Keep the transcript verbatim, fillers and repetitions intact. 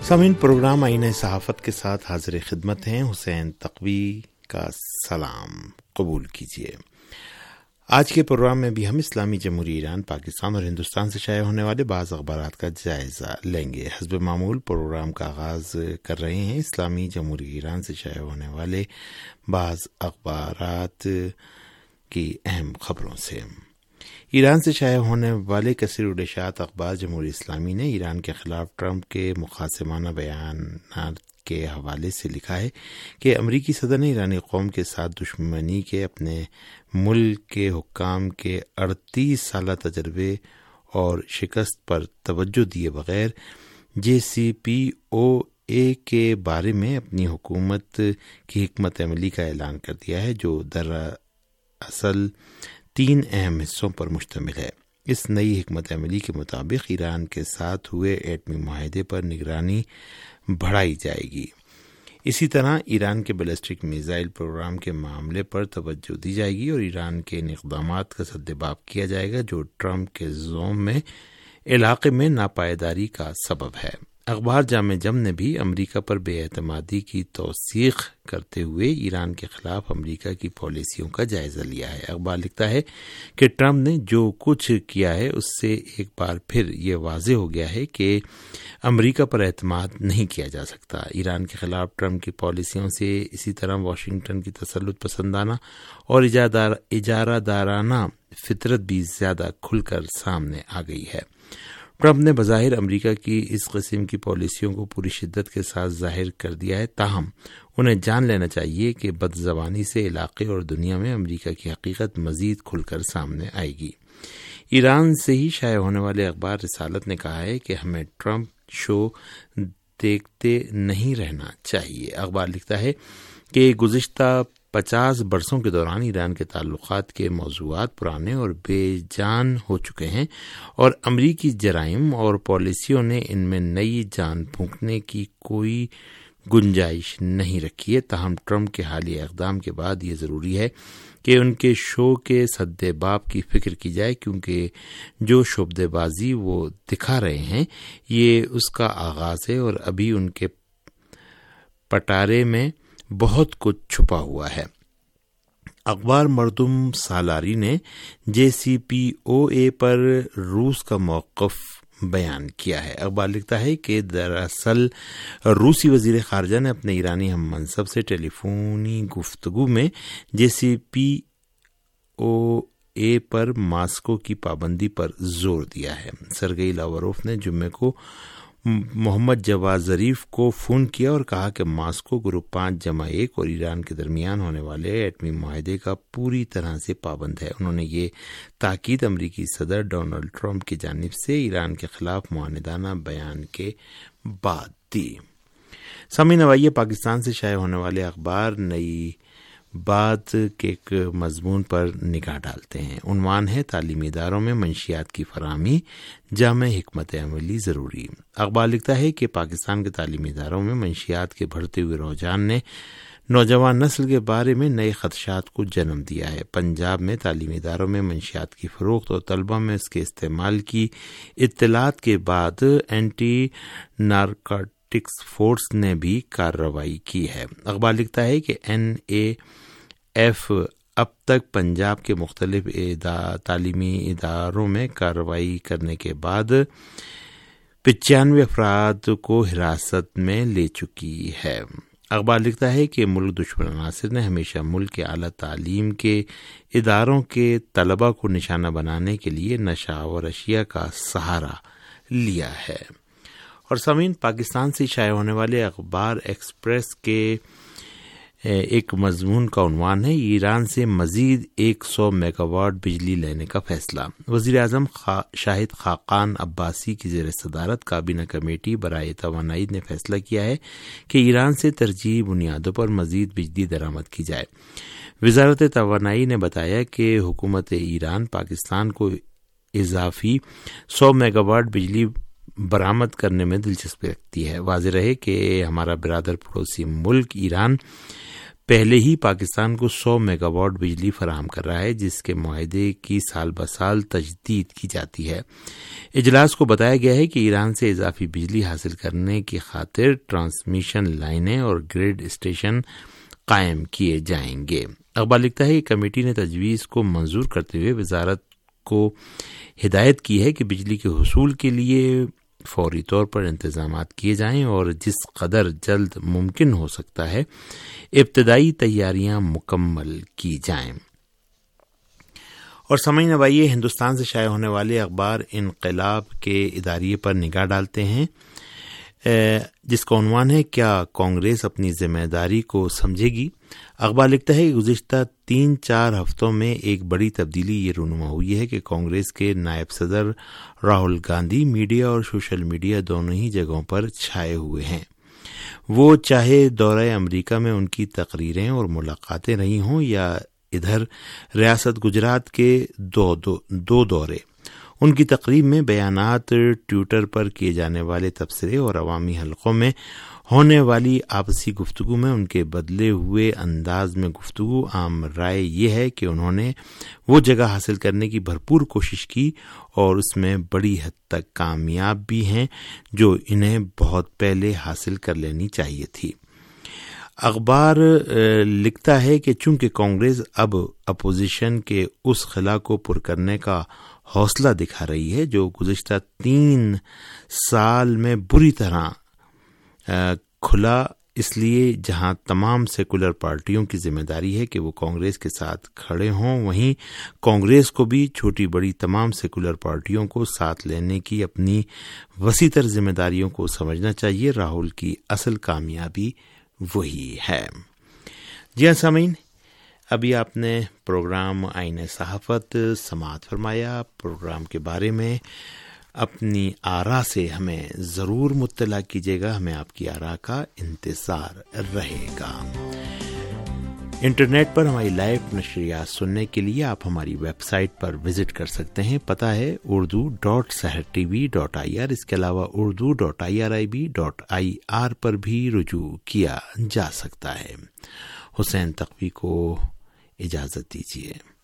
سامعین، پروگرام آئینہ صحافت کے ساتھ حاضر خدمت ہیں۔ حسین تقوی کا سلام قبول کیجیے۔ آج کے پروگرام میں بھی ہم اسلامی جمہوریہ ایران، پاکستان اور ہندوستان سے شائع ہونے والے بعض اخبارات کا جائزہ لیں گے۔ حسب معمول پروگرام کا آغاز کر رہے ہیں اسلامی جمہوریہ ایران سے شائع ہونے والے بعض اخبارات کی اہم خبروں سے۔ ایران سے شائع ہونے والے کثیر الاشاعت اخبار جمہوریہ اسلامی نے ایران کے خلاف ٹرمپ کے مخاصمانہ بیانات کے حوالے سے لکھا ہے کہ امریکی صدر نے ایرانی قوم کے ساتھ دشمنی کے اپنے ملک کے حکام کے اڑتیس سالہ تجربے اور شکست پر توجہ دیے بغیر جے سی پی او اے کے بارے میں اپنی حکومت کی حکمت عملی کا اعلان کر دیا ہے، جو دراصل تین اہم حصوں پر مشتمل ہے۔ اس نئی حکمت عملی کے مطابق ایران کے ساتھ ہوئے ایٹمی معاہدے پر نگرانی بڑھائی جائے گی۔ اسی طرح ایران کے بیلسٹک میزائل پروگرام کے معاملے پر توجہ دی جائے گی اور ایران کے ان اقدامات کا سدباب کیا جائے گا جو ٹرمپ کے زوم میں علاقے میں ناپائیداری کا سبب ہے۔ اخبار جامع جم نے بھی امریکہ پر بے اعتمادی کی توثیق کرتے ہوئے ایران کے خلاف امریکہ کی پالیسیوں کا جائزہ لیا ہے۔ اخبار لکھتا ہے کہ ٹرمپ نے جو کچھ کیا ہے اس سے ایک بار پھر یہ واضح ہو گیا ہے کہ امریکہ پر اعتماد نہیں کیا جا سکتا۔ ایران کے خلاف ٹرمپ کی پالیسیوں سے اسی طرح واشنگٹن کی تسلط پسندانہ اور اجارہ دارانہ فطرت بھی زیادہ کھل کر سامنے آ گئی ہے۔ ٹرمپ نے بظاہر امریکہ کی اس قسم کی پالیسیوں کو پوری شدت کے ساتھ ظاہر کر دیا ہے، تاہم انہیں جان لینا چاہیے کہ بد زبانی سے علاقے اور دنیا میں امریکہ کی حقیقت مزید کھل کر سامنے آئے گی۔ ایران سے ہی شائع ہونے والے اخبار رسالت نے کہا ہے کہ ہمیں ٹرمپ شو دیکھتے نہیں رہنا چاہیے۔ اخبار لکھتا ہے کہ گزشتہ پچاس برسوں کے دوران ایران کے تعلقات کے موضوعات پرانے اور بے جان ہو چکے ہیں اور امریکی جرائم اور پالیسیوں نے ان میں نئی جان پھونکنے کی کوئی گنجائش نہیں رکھی ہے۔ تاہم ٹرمپ کے حالیہ اقدام کے بعد یہ ضروری ہے کہ ان کے شو کے سدباب کی فکر کی جائے، کیونکہ جو شعبدے بازی وہ دکھا رہے ہیں یہ اس کا آغاز ہے اور ابھی ان کے پٹارے میں بہت کچھ چھپا ہوا ہے۔ اخبار مردم سالاری نے جے سی پی او اے پر روس کا موقف بیان کیا ہے۔ اخبار لکھتا ہے کہ دراصل روسی وزیر خارجہ نے اپنے ایرانی ہم منصب سے ٹیلی فونی گفتگو میں جے سی پی او اے پر ماسکو کی پابندی پر زور دیا ہے۔ سرگئی لاوروف نے جمعے کو محمد جواد ظریف کو فون کیا اور کہا کہ ماسکو گروپ پانچ جمع ایک اور ایران کے درمیان ہونے والے ایٹمی معاہدے کا پوری طرح سے پابند ہے۔ انہوں نے یہ تاکید امریکی صدر ڈونلڈ ٹرمپ کی جانب سے ایران کے خلاف معاندانہ بیان کے بعد دی۔ سامعین، آئیے پاکستان سے شائع ہونے والے اخبار نئی بات کے ایک مضمون پر نگاہ ڈالتے ہیں۔ عنوان ہے تعلیمی اداروں میں منشیات کی فراہمی، جامع حکمت عملی ضروری۔ اخبار لکھتا ہے کہ پاکستان کے تعلیمی اداروں میں منشیات کے بڑھتے ہوئے رجحان نے نوجوان نسل کے بارے میں نئے خدشات کو جنم دیا ہے۔ پنجاب میں تعلیمی اداروں میں منشیات کی فروخت اور طلبہ میں اس کے استعمال کی اطلاعات کے بعد اینٹی نارکوٹکس ٹکس فورس نے بھی کارروائی کی ہے۔ اخبار لکھتا ہے کہ این اے ایف اب تک پنجاب کے مختلف تعلیمی اداروں میں کارروائی کرنے کے بعد پچانوے افراد کو حراست میں لے چکی ہے۔ اخبار لکھتا ہے کہ ملک دشمن عناصر نے ہمیشہ ملک کے اعلیٰ تعلیم کے اداروں کے طلبہ کو نشانہ بنانے کے لیے نشہ اور اشیاء کا سہارا لیا ہے۔ اور سامعین، پاکستان سے شائع ہونے والے اخبار ایکسپریس کے ایک مضمون کا عنوان ہے ایران سے مزید ایک سو میگا واٹ بجلی لینے کا فیصلہ۔ وزیر اعظم شاہد خاقان عباسی کی زیر صدارت کابینہ کمیٹی برائے توانائی نے فیصلہ کیا ہے کہ ایران سے ترجیحی بنیادوں پر مزید بجلی درآمد کی جائے۔ وزارت توانائی نے بتایا کہ حکومت ایران پاکستان کو اضافی سو میگا واٹ بجلی برآمد کرنے میں دلچسپی رکھتی ہے۔ واضح رہے کہ ہمارا برادر پڑوسی ملک ایران پہلے ہی پاکستان کو سو میگا واٹ بجلی فراہم کر رہا ہے، جس کے معاہدے کی سال بہ سال تجدید کی جاتی ہے۔ اجلاس کو بتایا گیا ہے کہ ایران سے اضافی بجلی حاصل کرنے کی خاطر ٹرانسمیشن لائنیں اور گریڈ اسٹیشن قائم کیے جائیں گے۔ اخبار لکھتا ہے کہ کمیٹی نے تجویز کو منظور کرتے ہوئے وزارت کو ہدایت کی ہے کہ بجلی کے حصول کے لیے فوری طور پر انتظامات کیے جائیں اور جس قدر جلد ممکن ہو سکتا ہے ابتدائی تیاریاں مکمل کی جائیں۔ اور سامعین، اب آئیے ہندوستان سے شائع ہونے والے اخبار انقلاب کے اداریے پر نگاہ ڈالتے ہیں، جس کا عنوان ہے کیا کانگریس اپنی ذمہ داری کو سمجھے گی۔ اخبار لکھتا ہے کہ گزشتہ تین چار ہفتوں میں ایک بڑی تبدیلی یہ رونما ہوئی ہے کہ کانگریس کے نائب صدر راہل گاندھی میڈیا اور سوشل میڈیا دونوں ہی جگہوں پر چھائے ہوئے ہیں۔ وہ چاہے دورہ امریکہ میں ان کی تقریریں اور ملاقاتیں رہی ہوں یا ادھر ریاست گجرات کے دو دو, دو دورے، ان کی تقریب میں بیانات، ٹویٹر پر کیے جانے والے تبصرے اور عوامی حلقوں میں ہونے والی آپسی گفتگو میں ان کے بدلے ہوئے انداز میں گفتگو، عام رائے یہ ہے کہ انہوں نے وہ جگہ حاصل کرنے کی بھرپور کوشش کی اور اس میں بڑی حد تک کامیاب بھی ہیں جو انہیں بہت پہلے حاصل کر لینی چاہیے تھی۔ اخبار لکھتا ہے کہ چونکہ کانگریس اب اپوزیشن کے اس خلا کو پر کرنے کا حوصلہ دکھا رہی ہے جو گزشتہ تین سال میں بری طرح کھلا، اس لیے جہاں تمام سیکولر پارٹیوں کی ذمہ داری ہے کہ وہ کانگریس کے ساتھ کھڑے ہوں، وہیں کانگریس کو بھی چھوٹی بڑی تمام سیکولر پارٹیوں کو ساتھ لینے کی اپنی وسیع تر ذمہ داریوں کو سمجھنا چاہیے۔ راہل کی اصل کامیابی وہی ہے۔ جی ہاں سامعین، ابھی آپ نے پروگرام آئین صحافت سماعت فرمایا۔ پروگرام کے بارے میں اپنی آراء سے ہمیں ضرور مطلع کیجیے گا، ہمیں آپ کی آراء کا انتظار رہے گا۔ انٹرنیٹ پر ہماری لائیو نشریات سننے کے لیے آپ ہماری ویب سائٹ پر وزٹ کر سکتے ہیں، پتہ ہے Urdu dot Sahar T V dot I R. اس کے علاوہ Urdu dot I R I B dot I R پر بھی رجوع کیا جا سکتا ہے۔ حسین تقوی کو اجازت دیجیے۔